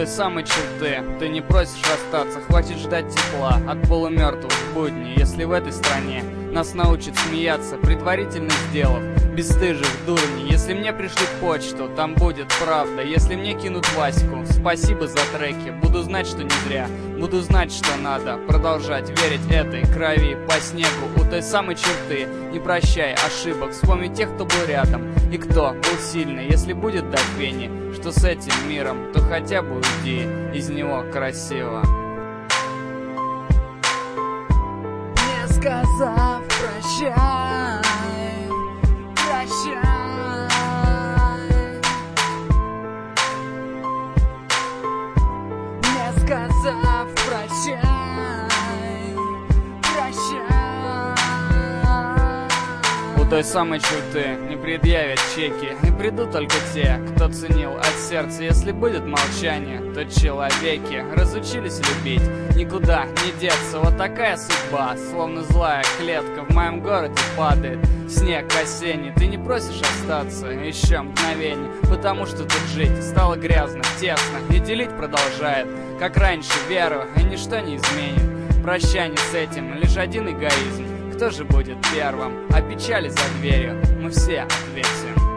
той самой черты ты не просишь расстаться. Хватит ждать тепла от полумертвых будней. Если в этой стране нас научат смеяться, предварительно сделав бесстыжих дурней. Если мне пришлют почту, там будет правда. Если мне кинут Ваську, спасибо за треки. Буду знать, что не зря, буду знать, что надо продолжать верить этой крови по снегу у той самой черты. Не прощай ошибок, вспомни тех, кто был рядом и кто был сильный. Если будет до пени, что с этим миром, то хотя бы уйди из него красиво, не сказав прощай, прощай. Не сказав прощай, прощай. у той самой черты не предъявят чеки. Не придут только те, кто ценил от сердца. Если будет молчание, то человеки разучились любить, никуда не деться. Вот такая судьба, словно злая клетка. В моем городе падает снег осенний. Ты не просишь остаться еще мгновение, потому что тут жить стало грязно, тесно, и делить продолжает, как раньше, веру, и ничто не изменит. Прощание с этим, лишь один эгоизм. Кто же будет первым? О печали за дверью мы все ответим.